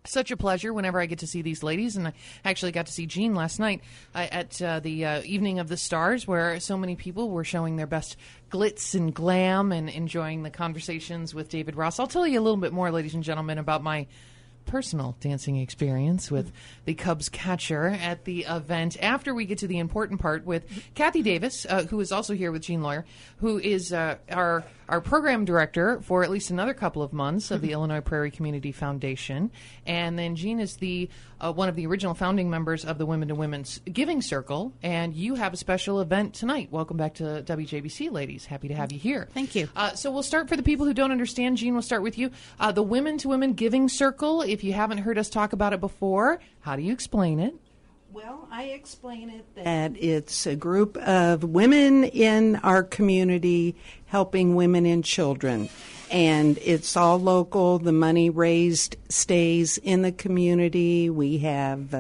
Such a pleasure whenever I get to see these ladies, and I actually got to see Jean last night at the Evening of the Stars, where so many people were showing their best glitz and glam and enjoying the conversations with David Ross. I'll tell you a little bit more, ladies and gentlemen, about my personal dancing experience with the Cubs catcher at the event after we get to the important part with Kathy Davis, who is also here with Jean Lawyer, who is our program director for at least another couple of months of the Illinois Prairie Community Foundation. And then Jean is the one of the original founding members of the Women to Women's Giving Circle. And you have a special event tonight. Welcome back to WJBC, ladies. Happy to have you here. Thank you. So we'll start for the people who don't understand. Jean, we'll start with you. The Women to Women Giving Circle, if you haven't heard us talk about it before, how do you explain it? Well, I explain it that it's a group of women in our community helping women and children. And it's all local. The money raised stays in the community. We have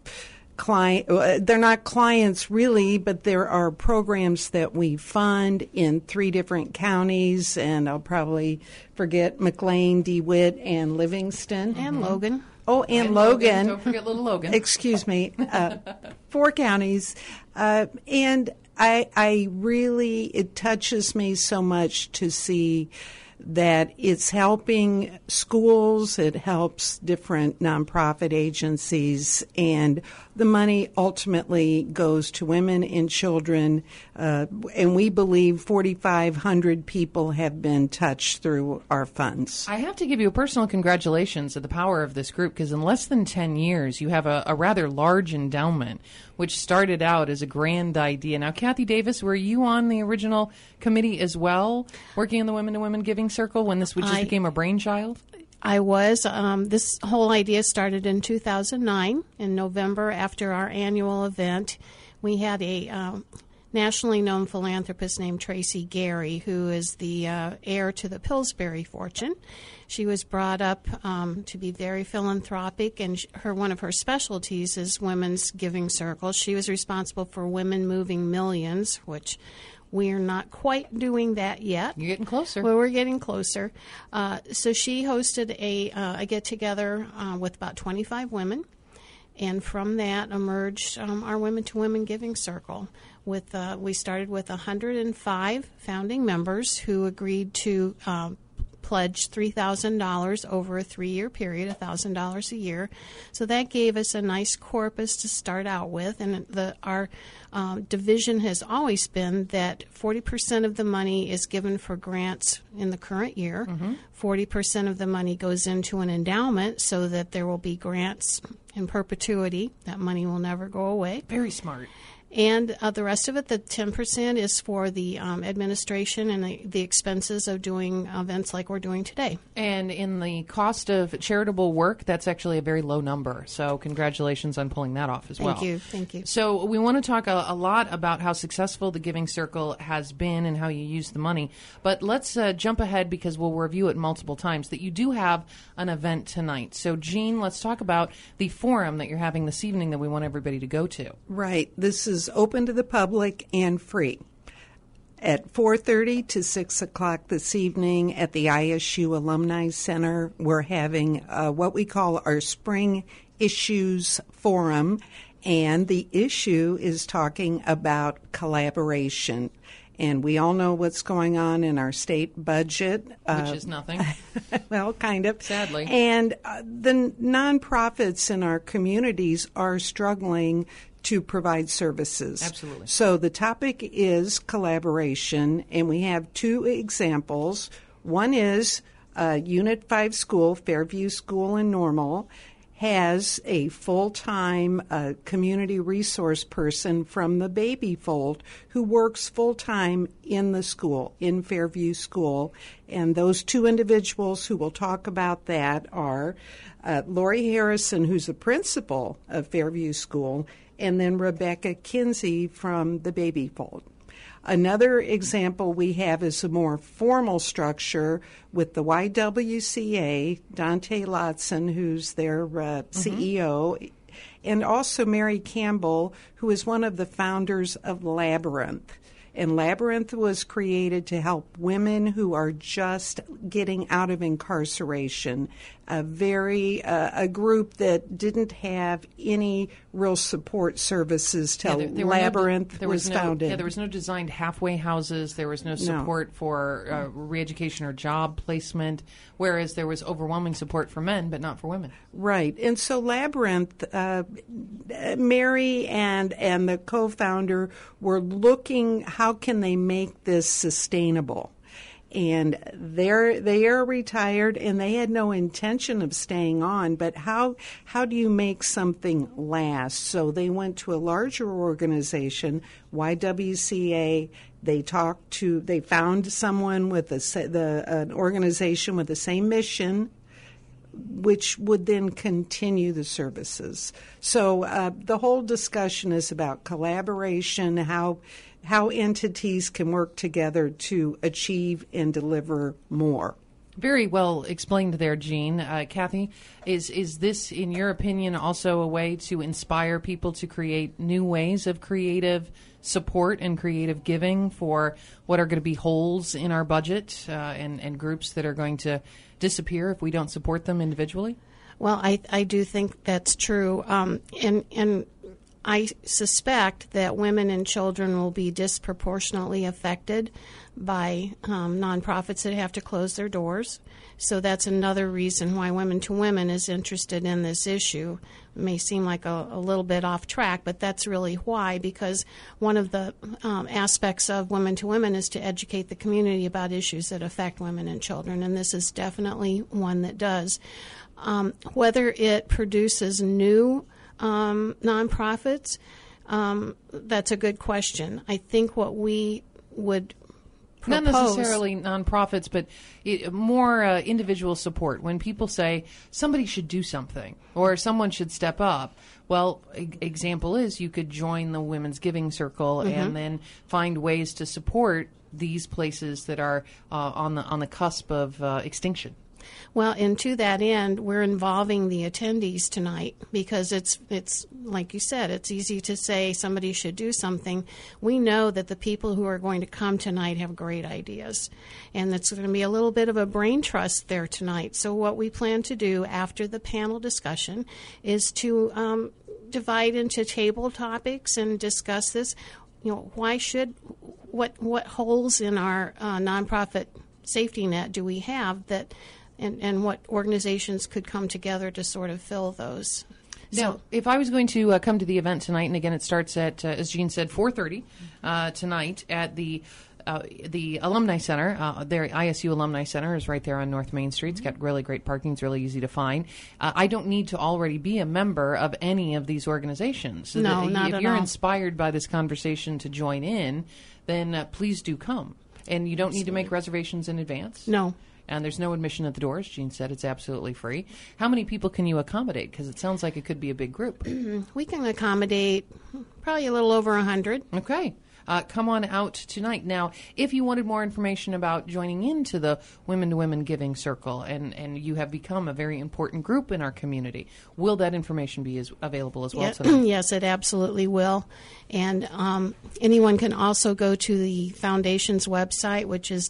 they're not clients really, but there are programs that we fund in 3 different counties, and I'll probably forget McLean, DeWitt, and Livingston. And Logan. Oh, and Logan. Don't forget little Logan. Excuse me. 4 counties. And I really, it touches me so much to see that it's helping schools, it helps different nonprofit agencies, and the money ultimately goes to women and children. And we believe 4,500 people have been touched through our funds. I have to give you a personal congratulations at the power of this group, because in less than 10 years, you have a rather large endowment, which started out as a grand idea. Now, Kathy Davis, were you on the original committee as well, working in the Women to Women Giving Circle when this just became a brainchild? I was. This whole idea started in 2009, in November, after our annual event. We had a nationally known philanthropist named Tracy Gary, who is the heir to the Pillsbury fortune. She was brought up to be very philanthropic, and one of her specialties is Women's Giving Circle. She was responsible for Women Moving Millions, which we're not quite doing that yet. You're getting closer. Well, we're getting closer. So she hosted a get-together with about 25 women, and from that emerged our Women to Women Giving Circle. We started with 105 founding members who agreed to pledged $3,000 over a 3-year period, $1,000 a year. So that gave us a nice corpus to start out with. And our division has always been that 40% of the money is given for grants in the current year. 40% of the money goes into an endowment so that there will be grants in perpetuity. That money will never go away. Very smart. And the rest of it, the 10%, is for the administration and the expenses of doing events like we're doing today. And in the cost of charitable work, that's actually a very low number. So congratulations on pulling that off as well. Thank you. So we want to talk a lot about how successful the Giving Circle has been and how you use the money. But let's jump ahead, because we'll review it multiple times, that you do have an event tonight. So, Jean, let's talk about the forum that you're having this evening that we want everybody to go to. Right. This is open to the public and free. At 4:30 to 6 o'clock this evening at the ISU Alumni Center, we're having what we call our Spring Issues Forum, and the issue is talking about collaboration. And we all know what's going on in our state budget. Which is nothing. Well, kind of. Sadly. And the nonprofits in our communities are struggling to provide services. Absolutely. So the topic is collaboration, and we have 2 examples. One is Unit 5 school, Fairview School in Normal, has a full-time community resource person from the Baby Fold who works full-time in the school, in Fairview School. And those 2 individuals who will talk about that are Lori Harrison, who's the principal of Fairview School, and then Rebecca Kinsey from the Baby Fold. Another example we have is a more formal structure with the YWCA, Dante Lotson, who's their CEO, and also Mary Campbell, who is one of the founders of Labyrinth. And Labyrinth was created to help women who are just getting out of incarceration, a group that didn't have any real support services till Labyrinth was founded. Yeah, there was no designed halfway houses. There was no support for re-education or job placement, whereas there was overwhelming support for men, but not for women. Right. And so Labyrinth, Mary and the co-founder were looking, how can they make this sustainable? And they are retired, and they had no intention of staying on. But how do you make something last? So they went to a larger organization, YWCA. They found someone with an organization with the same mission, which would then continue the services. So the whole discussion is about collaboration, how entities can work together to achieve and deliver more. Very well explained there, Jean. Kathy, is this, in your opinion, also a way to inspire people to create new ways of creative support and creative giving for what are going to be holes in our budget and groups that are going to disappear if we don't support them individually? Well, I do think that's true. And I suspect that women and children will be disproportionately affected by nonprofits that have to close their doors. So that's another reason why Women to Women is interested in this issue. It may seem like a little bit off track, but that's really why, because one of the aspects of Women to Women is to educate the community about issues that affect women and children, and this is definitely one that does. Whether it produces new nonprofits, that's a good question. I think what we would propose, not necessarily nonprofits, but more individual support. When people say somebody should do something or someone should step up, well, example is you could join the Women's Giving Circle and then find ways to support these places that are on the cusp of extinction. Well, and to that end, we're involving the attendees tonight because it's like you said, it's easy to say somebody should do something. We know that the people who are going to come tonight have great ideas, and it's going to be a little bit of a brain trust there tonight. So what we plan to do after the panel discussion is to divide into table topics and discuss this. You know, what holes in our nonprofit safety net do we have that, and what organizations could come together to sort of fill those. Now, if I was going to come to the event tonight, and again, it starts at, as Jean said, 4:30 tonight at the Alumni Center. Their ISU Alumni Center is right there on North Main Street. It's got really great parking. It's really easy to find. I don't need to already be a member of any of these organizations. So no, not at all. If you're inspired by this conversation to join in, then please do come. And you don't need to make reservations in advance? No. And there's no admission at the door, as Jean said. It's absolutely free. How many people can you accommodate? Because it sounds like it could be a big group. We can accommodate probably a little over 100. Okay. Come on out tonight. Now, if you wanted more information about joining into the Women to Women Giving Circle and you have become a very important group in our community, will that information be available as well tonight? Yes, it absolutely will. And anyone can also go to the foundation's website, which is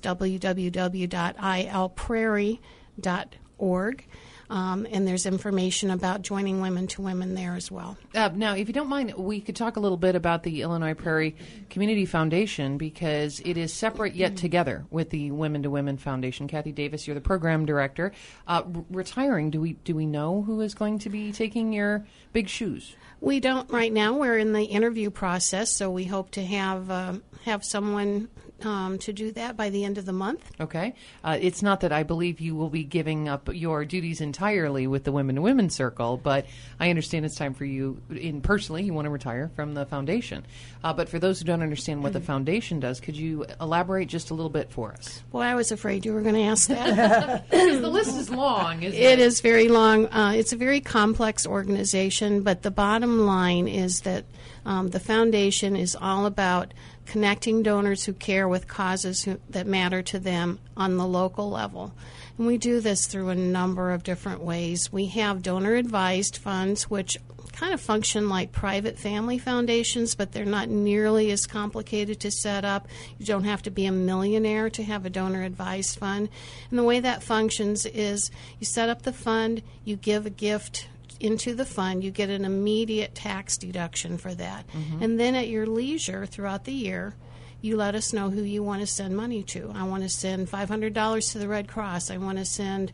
www.ilprairie.org. And there's information about joining Women to Women there as well. Now, if you don't mind, we could talk a little bit about the Illinois Prairie Community Foundation because it is separate yet together with the Women to Women Foundation. Kathy Davis, you're the program director. Retiring, do we know who is going to be taking your big shoes? We don't right now. We're in the interview process, so we hope to have someone to do that by the end of the month. Okay. It's not that I believe you will be giving up your duties entirely with the Women to Women Circle, but I understand it's time for you, personally, you want to retire from the foundation. But for those who don't understand what the foundation does, could you elaborate just a little bit for us? Well, I was afraid you were going to ask that. Because the list is long, isn't it? It is very long. It's a very complex organization, but the bottom line is that the foundation is all about connecting donors who care with causes that matter to them on the local level. And we do this through a number of different ways. We have donor-advised funds, which kind of function like private family foundations, but they're not nearly as complicated to set up. You don't have to be a millionaire to have a donor-advised fund. And the way that functions is you set up the fund, you give a gift into the fund, you get an immediate tax deduction for that. And then at your leisure throughout the year, you let us know who you want to send money to. I want to send $500 to the Red Cross. I want to send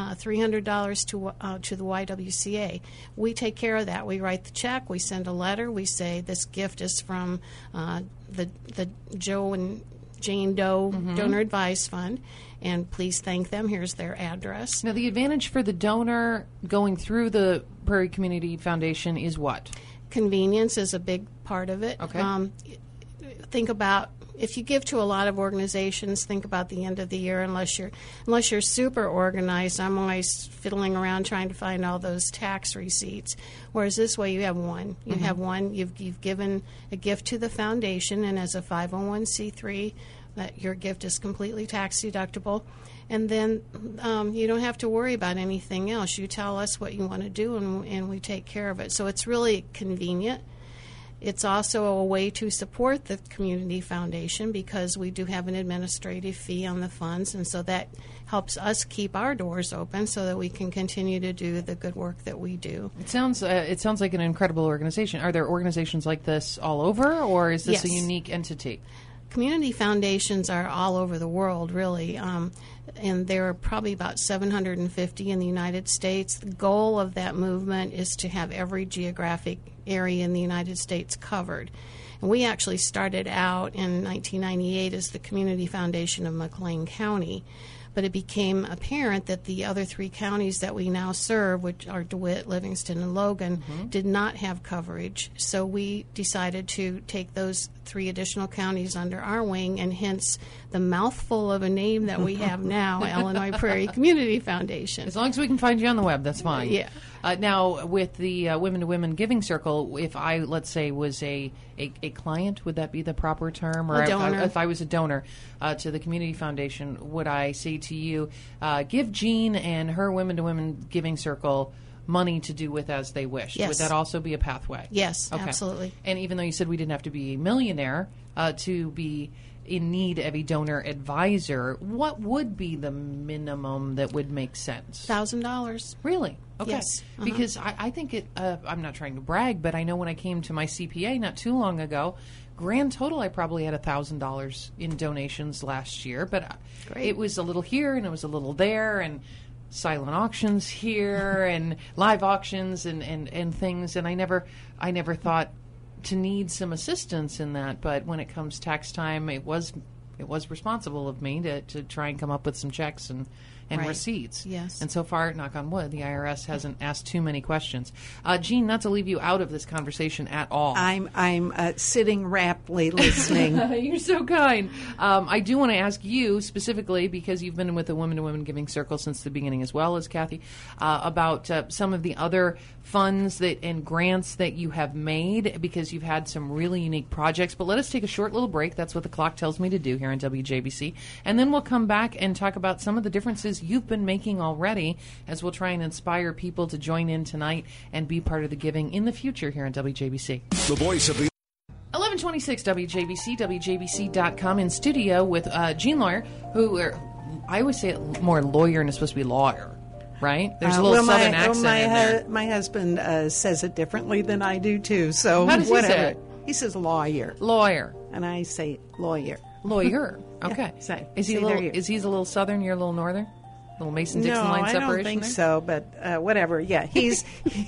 $300 to the YWCA. We take care of that. We write the check. We send a letter. We say this gift is from the Joe and Jane Doe Donor Advice Fund, and please thank them. Here's their address. Now, the advantage for the donor going through the Prairie Community Foundation is what? Convenience is a big part of it. Okay. Think about, if you give to a lot of organizations, think about the end of the year. Unless you're super organized, I'm always fiddling around trying to find all those tax receipts. Whereas this way, you have one. You have one. You've given a gift to the foundation, and as a 501c3, that your gift is completely tax deductible. And then you don't have to worry about anything else. You tell us what you want to do, and we take care of it. So it's really convenient. It's also a way to support the community foundation because we do have an administrative fee on the funds, and so that helps us keep our doors open so that we can continue to do the good work that we do. It sounds like an incredible organization. Are there organizations like this all over, or is this a unique entity? Community foundations are all over the world, really, and there are probably about 750 in the United States. The goal of that movement is to have every geographic area in the United States covered. And we actually started out in 1998 as the Community Foundation of McLean County. But it became apparent that the other three counties that we now serve, which are DeWitt, Livingston, and Logan, did not have coverage. So we decided to take those three additional counties under our wing, and hence the mouthful of a name that we have now, Illinois Prairie Community Foundation. As long as we can find you on the web, that's fine. Yeah. Now, with the Women to Women Giving Circle, if I, let's say, was a client, would that be the proper term? Or a donor. If I was a donor to the Community Foundation, would I say to you, give Jean and her Women to Women Giving Circle money to do with as they wish? Yes. Would that also be a pathway? Yes, okay. Absolutely. And even though you said we didn't have to be a millionaire to be in need of a donor advisor, what would be the minimum that would make sense? $1,000. Really? Okay. Yes. Because I think it, I'm not trying to brag, but I know when I came to my CPA not too long ago, grand total, I probably had $1,000 in donations last year, but it was a little here and it was a little there, and silent auctions here and live auctions and things, and I never thought to need some assistance in that. But when it comes tax time, it was responsible of me to try and come up with some checks and Right. receipts. Yes. And so far, knock on wood, the IRS hasn't asked too many questions. Jean, not to leave you out of this conversation at all. I'm sitting raptly listening. You're so kind. I do want to ask you specifically, because you've been with the Women to Women Giving Circle since the beginning, as well as Kathy, about some of the other funds and grants that you have made, because you've had some really unique projects. But let us take a short little break. That's what the clock tells me to do here on WJBC. And then we'll come back and talk about some of the differences you've been making already, as we'll try and inspire people to join in tonight and be part of the giving in the future here on WJBC. The voice of the 1126 WJBC, WJBC.com, in studio with Jean Lawyer, who I always say it more lawyer and it's supposed to be lawyer, right? There's a little southern accent in there. My husband says it differently than I do, too. So how does whatever. he say it? He says lawyer. Lawyer. And I say lawyer. Lawyer. Okay. Yeah, so, is he a little southern, you're a little northern? Little Mason-Dixon line separation? No, I don't think there? so, but whatever. Yeah, he's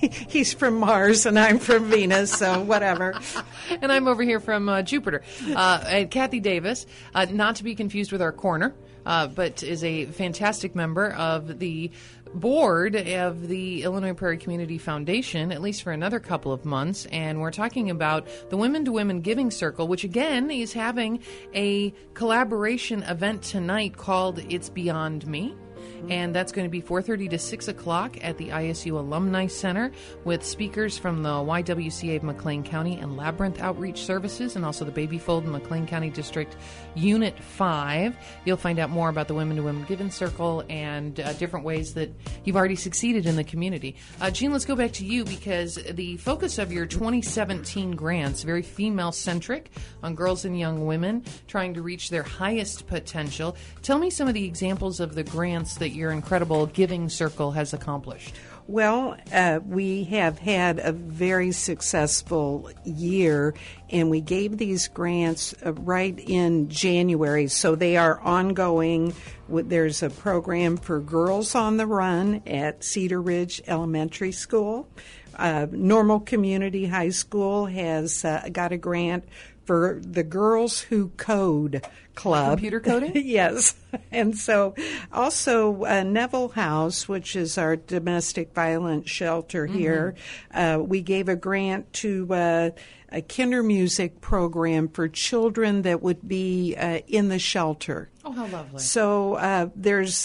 from Mars and I'm from Venus, so whatever. And I'm over here from Jupiter. And Kathy Davis, not to be confused with our corner, but is a fantastic member of the board of the Illinois Prairie Community Foundation, at least for another couple of months. And we're talking about the Women to Women Giving Circle, which again is having a collaboration event tonight called It's Beyond Me. and that's going to be 4:30 to 6 o'clock at the ISU Alumni Center with speakers from the YWCA of McLean County and Labyrinth Outreach Services, and also the Babyfold and McLean County District Unit 5. You'll find out more about the Women to Women Giving Circle and different ways that you've already succeeded in the community. Jean, let's go back to you, because the focus of your 2017 grants, very female-centric, on girls and young women trying to reach their highest potential. Tell me some of the examples of the grants that your incredible Giving Circle has accomplished. Well, we have had a very successful year, and we gave these grants right in January, so they are ongoing. There's a program for Girls on the Run at Cedar Ridge Elementary School. Normal Community High School has got a grant for the Girls Who Code Club. Computer coding? Yes. And so also Neville House, which is our domestic violence shelter here, we gave a grant to a kinder music program for children that would be in the shelter. Oh, how lovely. So there's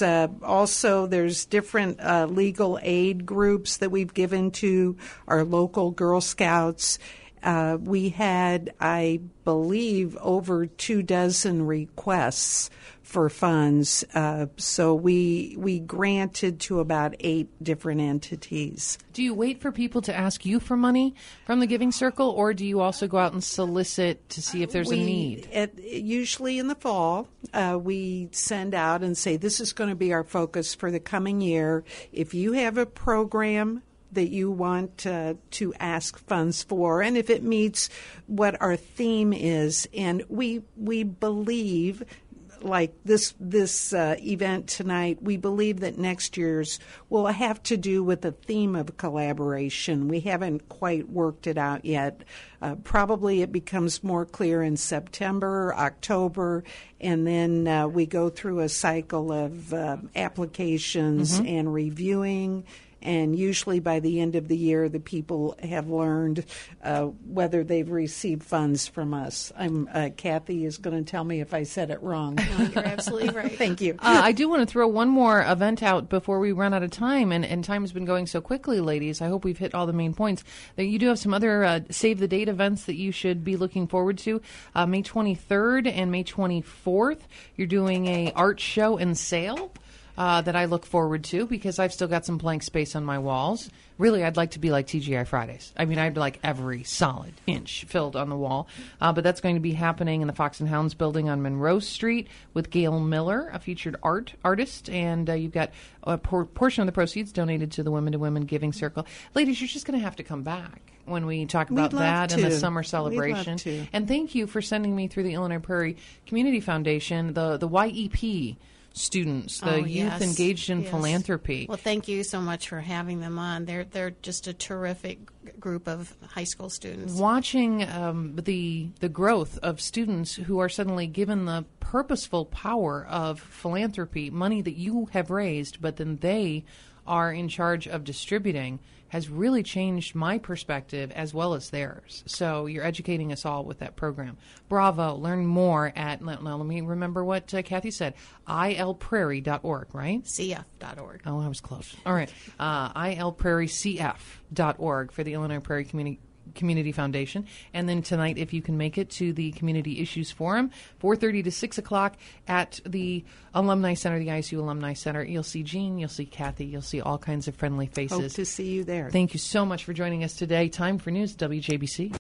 different legal aid groups that we've given to our local Girl Scouts. We had, I believe, over 24 requests for funds. So we granted to about 8 different entities. Do you wait for people to ask you for money from the Giving Circle, or do you also go out and solicit to see if there's a need? Usually in the fall, we send out and say, this is going to be our focus for the coming year. If you have a program that you want to ask funds for, and if it meets what our theme is, and we believe, like this event tonight, we believe that next year's will have to do with the theme of collaboration. We haven't quite worked it out yet. Probably it becomes more clear in September, October, and then we go through a cycle of applications and reviewing. And usually by the end of the year, the people have learned whether they've received funds from us. Kathy is going to tell me if I said it wrong. No, you're absolutely right. Thank you. I do want to throw one more event out before we run out of time, and time has been going so quickly, ladies. I hope we've hit all the main points. You do have some other Save the Date events that you should be looking forward to. May 23rd and May 24th, you're doing a art show and sale. That I look forward to, because I've still got some blank space on my walls. Really, I'd like to be like TGI Fridays. I mean, I'd like every solid inch filled on the wall. But that's going to be happening in the Fox and Hounds building on Monroe Street with Gail Miller, a featured artist. And you've got a portion of the proceeds donated to the Women to Women Giving Circle. Ladies, you're just going to have to come back when we talk about that and the summer celebration. And thank you for sending me through the Illinois Prairie Community Foundation, the YEP students, the youth engaged in philanthropy. Well, thank you so much for having them on. They're just a terrific group of high school students. Watching the growth of students who are suddenly given the purposeful power of philanthropy, money that you have raised, but then they are in charge of distributing, has really changed my perspective as well as theirs. So you're educating us all with that program. Bravo. Learn more at, let me remember what Kathy said, ilprairie.org, right? CF.org. Oh, I was close. All right. ilprairiecf.org for the Illinois Prairie Community Foundation. And then tonight, if you can make it to the Community Issues Forum, 4:30 to 6 o'clock at the Alumni Center, the ISU Alumni Center. You'll see Jean, you'll see Kathy, you'll see all kinds of friendly faces. Hope to see you there. Thank you so much for joining us today. Time for news, WJBC.